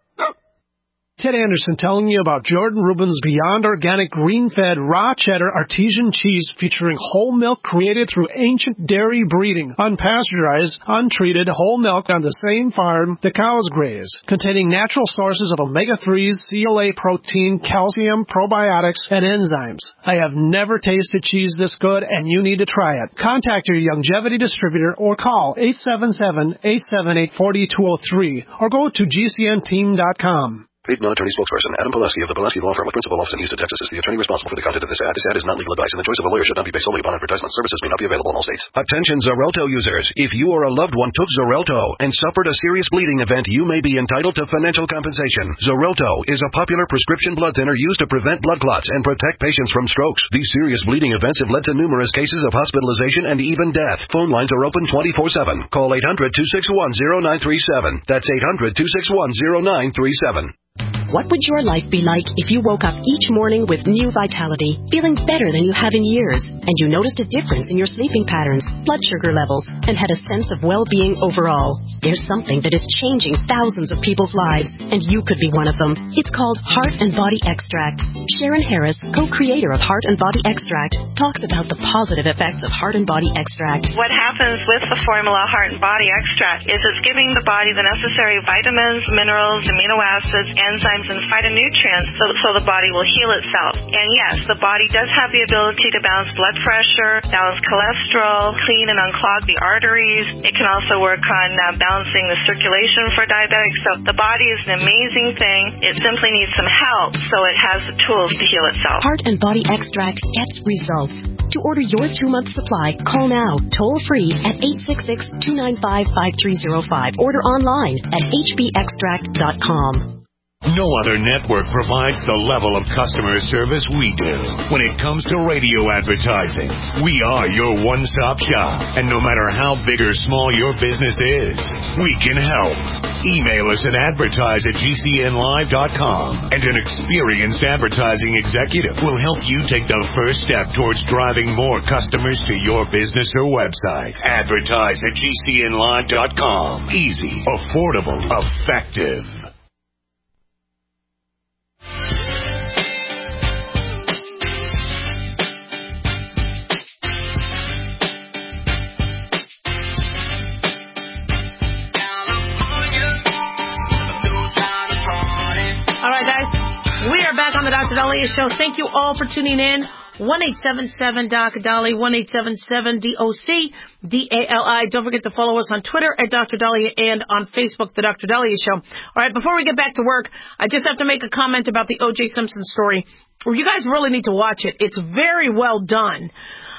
Ted Anderson telling you about Jordan Rubin's Beyond Organic Green-Fed Raw Cheddar Artesian Cheese featuring whole milk created through ancient dairy breeding, unpasteurized, untreated whole milk on the same farm the cows graze, containing natural sources of omega threes, C L A protein, calcium, probiotics, and enzymes. I have never tasted cheese this good, and you need to try it. Contact your Longevity distributor or call eight seven seven, eight seven eight, four two zero three or go to G C N team dot com. Paid non-attorney spokesperson Adam Pileski of the Pileski Law Firm with principal office in Houston, Texas is the attorney responsible for the content of this ad. This ad is not legal advice, and the choice of a lawyer should not be based solely upon advertisement. Services may not be available in all states. Attention Xarelto users. If you or a loved one took Xarelto and suffered a serious bleeding event, you may be entitled to financial compensation. Xarelto is a popular prescription blood thinner used to prevent blood clots and protect patients from strokes. These serious bleeding events have led to numerous cases of hospitalization and even death. Phone lines are open twenty-four seven. Call eight hundred, two six one, zero nine three seven. That's eight hundred, two six one, zero nine three seven. What would your life be like if you woke up each morning with new vitality, feeling better than you have in years, and you noticed a difference in your sleeping patterns, blood sugar levels, and had a sense of well-being overall? There's something that is changing thousands of people's lives, and you could be one of them. It's called Heart and Body Extract. Sharon Harris, co-creator of Heart and Body Extract, talks about the positive effects of Heart and Body Extract. What happens with the formula Heart and Body Extract is it's giving the body the necessary vitamins, minerals, amino acids, enzymes, and phytonutrients so, so the body will heal itself. And yes, the body does have the ability to balance blood pressure, balance cholesterol, clean and unclog the arteries. It can also work on uh, balancing the circulation for diabetics. So the body is an amazing thing. It simply needs some help so it has the tools to heal itself. Heart and Body Extract gets results. To order your two-month supply, call now, toll-free at eight six six, two nine five, five three zero five. Order online at h b extract dot com. No other network provides the level of customer service we do. When it comes to radio advertising, we are your one-stop shop. And no matter how big or small your business is, we can help. Email us at advertise at g c n live dot com, and an experienced advertising executive will help you take the first step towards driving more customers to your business or website. Advertise at g c n live dot com. Easy, affordable, effective. On the Doctor Dahlia Show. Thank you all for tuning in. one eight seven seven Doc Dolly, one eight seven seven D O C D A L I. Don't forget to follow us on Twitter at Doctor Dahlia and on Facebook, The Doctor Dahlia Show. All right, before we get back to work, I just have to make a comment about the O J Simpson story. You guys really need to watch it. It's very well done.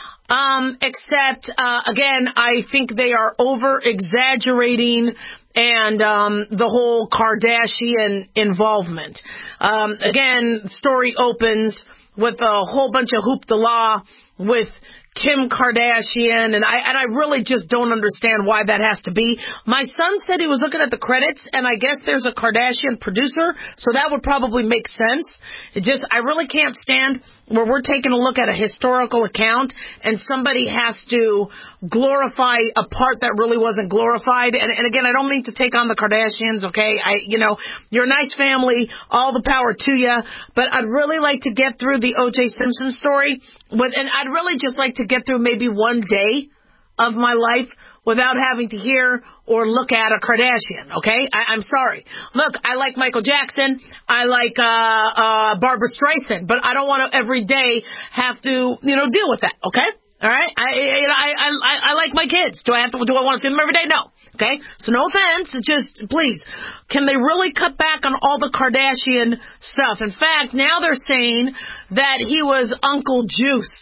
Um, except, uh, again, I think they are over-exaggerating and um, the whole Kardashian involvement. Um, again, the story opens with a whole bunch of hoopla with Kim Kardashian, and I and I really just don't understand why that has to be. My son said he was looking at the credits, and I guess there's a Kardashian producer, so that would probably make sense. It just, I really can't stand where we're taking a look at a historical account, and somebody has to glorify a part that really wasn't glorified. And, and again, I don't mean to take on the Kardashians, okay? I, you know, you're a nice family, all the power to you, but I'd really like to get through the O J Simpson story, with, and I'd really just like to get through maybe one day of my life without having to hear or look at a Kardashian, okay? I, I'm sorry. Look, I like Michael Jackson. I like uh, uh, Barbara Streisand, but I don't want to every day have to, you know, deal with that, okay? All right? I, I, I, I, I like my kids. Do I have to? Do I want to see them every day? No. Okay? So no offense. It's just, please, can they really cut back on all the Kardashian stuff? In fact, now they're saying that he was Uncle Juice.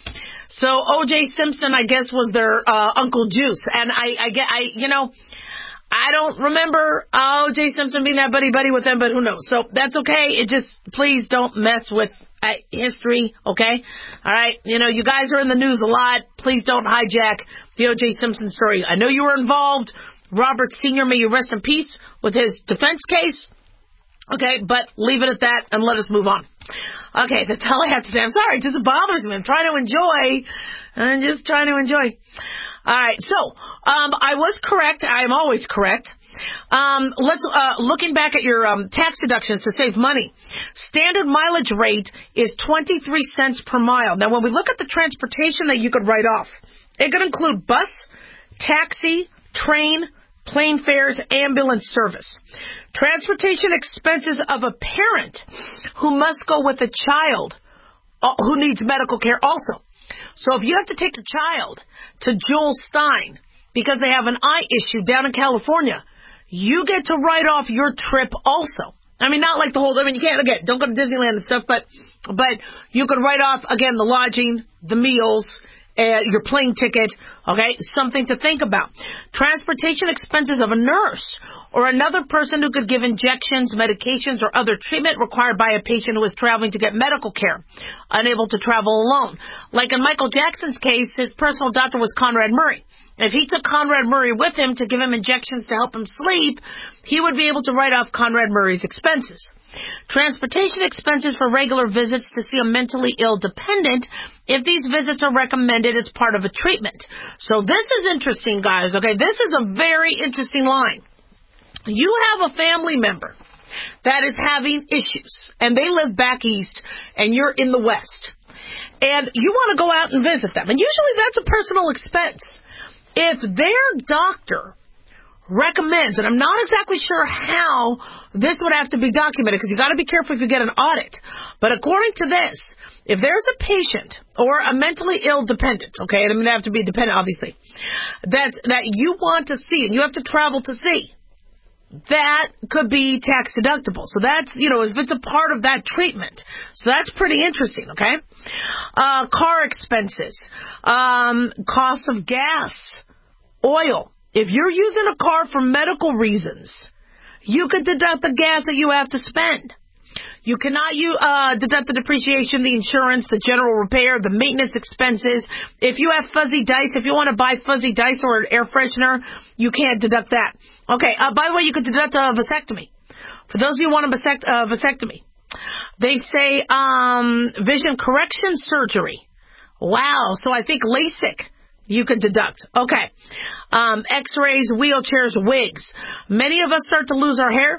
So O J Simpson, I guess, was their uh, Uncle Juice. And I, I get, I, you know, I don't remember O J Simpson being that buddy-buddy with them, but who knows? So that's okay. It just, please don't mess with uh, history, okay? All right? You know, you guys are in the news a lot. Please don't hijack the O J Simpson story. I know you were involved. Robert Senior, may you rest in peace with his defense case. Okay, but leave it at that and let us move on. Okay, that's all I have to say. I'm sorry, it just bothers me. I'm trying to enjoy. I'm just trying to enjoy. All right, so um, I was correct. I am always correct. Um, let's uh, looking back at your um, tax deductions to save money. Standard mileage rate is twenty-three cents per mile. Now, when we look at the transportation that you could write off, it could include bus, taxi, train, plane fares, ambulance service. Transportation expenses of a parent who must go with a child who needs medical care also. So if you have to take a child to Joel Stein because they have an eye issue down in California, you get to write off your trip also. I mean, not like the whole, I mean, you can't, again, don't go to Disneyland and stuff, but, but you can write off, again, the lodging, the meals, uh, your plane ticket, okay, something to think about. Transportation expenses of a nurse or another person who could give injections, medications, or other treatment required by a patient who is traveling to get medical care, unable to travel alone. Like in Michael Jackson's case, his personal doctor was Conrad Murray. If he took Conrad Murray with him to give him injections to help him sleep, he would be able to write off Conrad Murray's expenses. Transportation expenses for regular visits to see a mentally ill dependent if these visits are recommended as part of a treatment. So this is interesting, guys. Okay, this is a very interesting line. You have a family member that is having issues, and they live back east, and you're in the west, and you want to go out and visit them. And usually that's a personal expense. If their doctor recommends, and I'm not exactly sure how this would have to be documented, because you've got to be careful if you get an audit, but according to this, if there's a patient or a mentally ill dependent, okay, and I mean, they have to be dependent, obviously, that, that you want to see, and you have to travel to see, that could be tax deductible. So that's, you know, if it's a part of that treatment. So that's pretty interesting, okay? Uh, car expenses, um, cost of gas, oil. If you're using a car for medical reasons, you could deduct the gas that you have to spend. You cannot you uh, deduct the depreciation, the insurance, the general repair, the maintenance expenses. If you have fuzzy dice, if you want to buy fuzzy dice or an air freshener, you can't deduct that. Okay, uh, by the way, you could deduct a vasectomy. For those of you who want a vasect- uh, vasectomy, they say um, vision correction surgery. Wow, so I think LASIK you could deduct. Okay, um, x-rays, wheelchairs, wigs. Many of us start to lose our hair.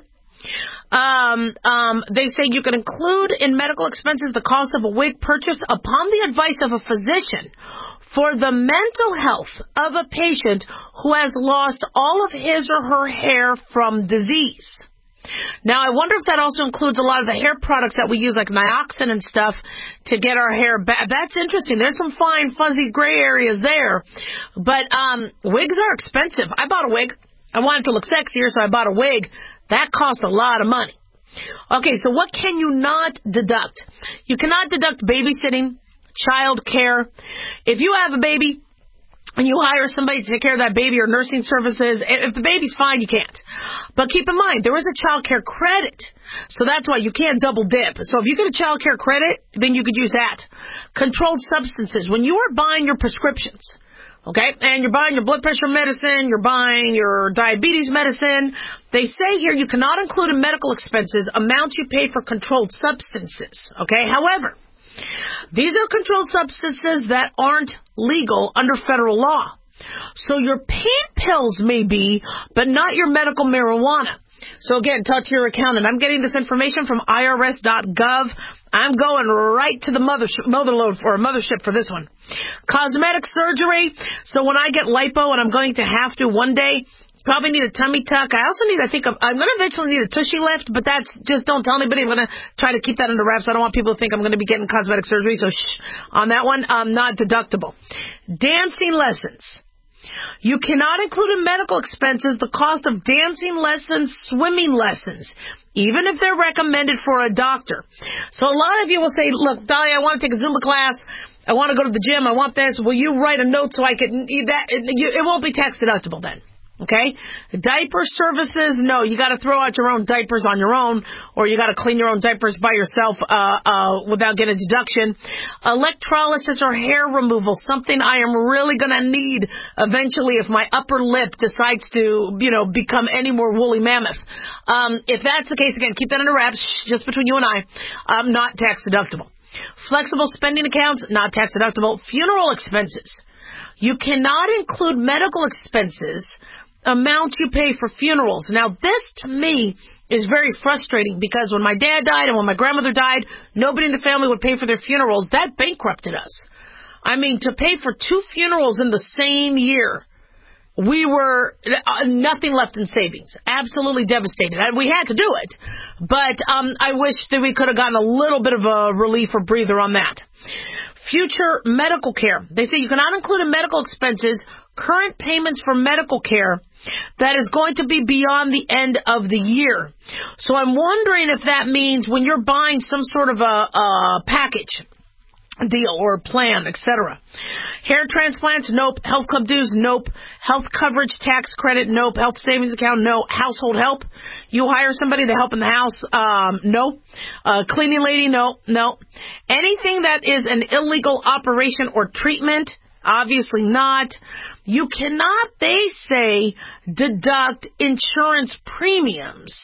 Um, um, they say you can include in medical expenses the cost of a wig purchased upon the advice of a physician for the mental health of a patient who has lost all of his or her hair from disease. Now, I wonder if that also includes a lot of the hair products that we use, like Nioxin and stuff, to get our hair back. That's interesting. There's some fine, fuzzy gray areas there. But um, wigs are expensive. I bought a wig. I wanted to look sexier, so I bought a wig. That cost a lot of money. Okay, so what can you not deduct? You cannot deduct babysitting, child care. If you have a baby and you hire somebody to take care of that baby or nursing services, if the baby's fine, you can't. But keep in mind, there is a child care credit. So that's why you can't double dip. So if you get a child care credit, then you could use that. Controlled substances. When you are buying your prescriptions, okay, and you're buying your blood pressure medicine, you're buying your diabetes medicine, they say here you cannot include in medical expenses amounts you pay for controlled substances, okay? However, these are controlled substances that aren't legal under federal law. So your pain pills may be, but not your medical marijuana. So again, talk to your accountant. I'm getting this information from I R S dot gov. I'm going right to the mother motherload or mothership for this one. Cosmetic surgery. So when I get lipo, and I'm going to have to one day, probably need a tummy tuck. I also need, I think, I'm, I'm going to eventually need a tushy lift, but that's just, don't tell anybody. I'm going to try to keep that under wraps. I don't want people to think I'm going to be getting cosmetic surgery, so shh on that one. Um, not deductible. Dancing lessons. You cannot include in medical expenses the cost of dancing lessons, swimming lessons, even if they're recommended for a doctor. So a lot of you will say, look, Dahlia, I want to take a Zumba class. I want to go to the gym. I want this. Will you write a note so I can eat that? It won't be tax deductible then. Okay? Diaper services, no. You got to throw out your own diapers on your own, or you got to clean your own diapers by yourself uh, uh, without getting a deduction. Electrolysis or hair removal, something I am really going to need eventually if my upper lip decides to, you know, become any more woolly mammoth. Um, if that's the case, again, keep that under wraps, just between you and I. Um, not tax deductible. Flexible spending accounts, not tax deductible. Funeral expenses. You cannot include medical expenses, amounts you pay for funerals. Now, this, to me, is very frustrating because when my dad died and when my grandmother died, nobody in the family would pay for their funerals. That bankrupted us. I mean, to pay for two funerals in the same year, we were uh, nothing left in savings. Absolutely devastated. And we had to do it. But um, I wish that we could have gotten a little bit of a relief or breather on that. Future medical care. They say you cannot include in medical expenses current payments for medical care that is going to be beyond the end of the year. So I'm wondering if that means when you're buying some sort of a, a package deal or plan, et cetera. Hair transplants, nope. Health club dues, nope. Health coverage tax credit, nope. Health savings account, no. Household help. You hire somebody to help in the house, um, no. Uh, cleaning lady, no, no. Anything that is an illegal operation or treatment, obviously not. You cannot, they say, deduct insurance premiums.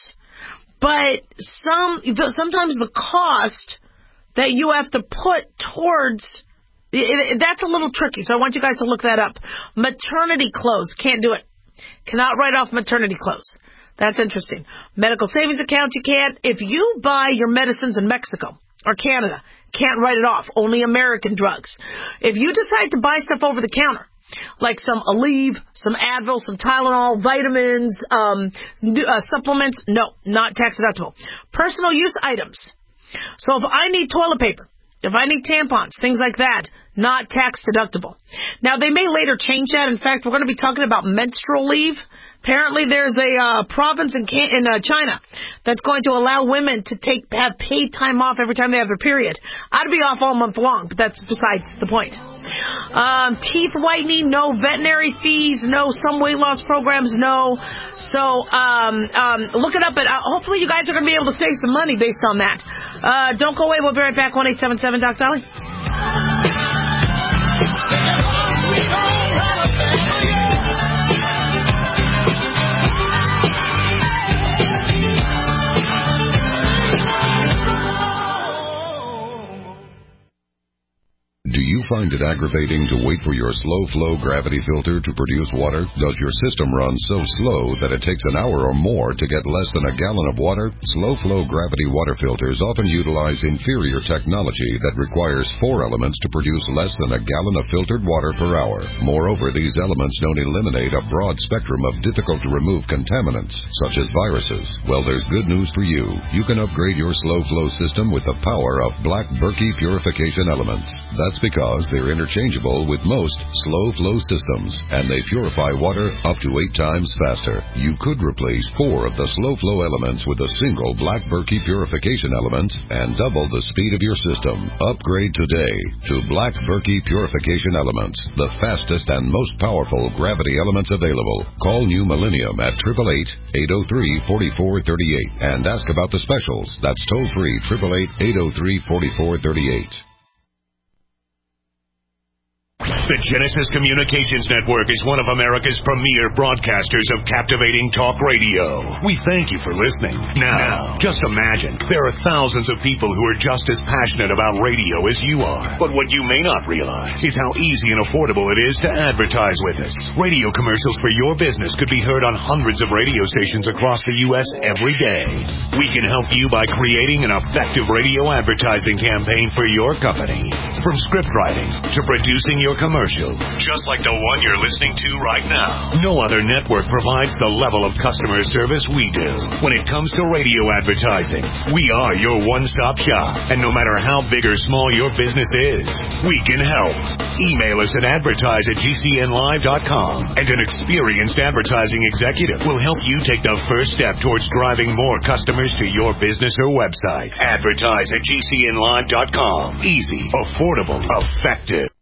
But some sometimes the cost that you have to put towards, that's a little tricky. So I want you guys to look that up. Maternity clothes, can't do it. Cannot write off maternity clothes. That's interesting. Medical savings account, you can't. If you buy your medicines in Mexico or Canada, can't write it off. Only American drugs. If you decide to buy stuff over the counter, like some Aleve, some Advil, some Tylenol, vitamins, um, uh, supplements, no, not tax deductible. Personal use items. So if I need toilet paper, if I need tampons, things like that, not tax deductible. Now, they may later change that. In fact, we're going to be talking about menstrual leave. Apparently, there's a uh, province in, Can- in uh, China that's going to allow women to take have paid time off every time they have their period. I'd be off all month long, but that's besides the point. Um, teeth whitening, no. Veterinary fees, no. Some weight loss programs, no. So um, um, look it up. But uh, hopefully you guys are going to be able to save some money based on that. Uh, don't go away. We'll be right back. one eight seven seven Doc Dolly. Do you find it aggravating to wait for your slow-flow gravity filter to produce water? Does your system run so slow that it takes an hour or more to get less than a gallon of water? Slow-flow gravity water filters often utilize inferior technology that requires four elements to produce less than a gallon of filtered water per hour. Moreover, these elements don't eliminate a broad spectrum of difficult-to-remove contaminants, such as viruses. Well, there's good news for you. You can upgrade your slow-flow system with the power of Black Berkey purification elements. That's because they're interchangeable with most slow-flow systems, and they purify water up to eight times faster. You could replace four of the slow-flow elements with a single Black Berkey purification element and double the speed of your system. Upgrade today to Black Berkey purification elements, the fastest and most powerful gravity elements available. Call New Millennium at eight eight eight, eight oh three, four four three eight and ask about the specials. That's toll-free, eight eight eight, eight oh three, four four three eight. The Genesis Communications Network is one of America's premier broadcasters of captivating talk radio. We thank you for listening. Now, just imagine, there are thousands of people who are just as passionate about radio as you are. But what you may not realize is how easy and affordable it is to advertise with us. Radio commercials for your business could be heard on hundreds of radio stations across the U S every day. We can help you by creating an effective radio advertising campaign for your company. From script writing to producing your commercial, just like the one you're listening to right now. No other network provides the level of customer service we do. When it comes to radio advertising, we are your one-stop shop. And no matter how big or small your business is, we can help. Email us at advertise at g c n live dot com, and an experienced advertising executive will help you take the first step towards driving more customers to your business or website. Advertise at g c n live dot com. Easy, affordable, effective.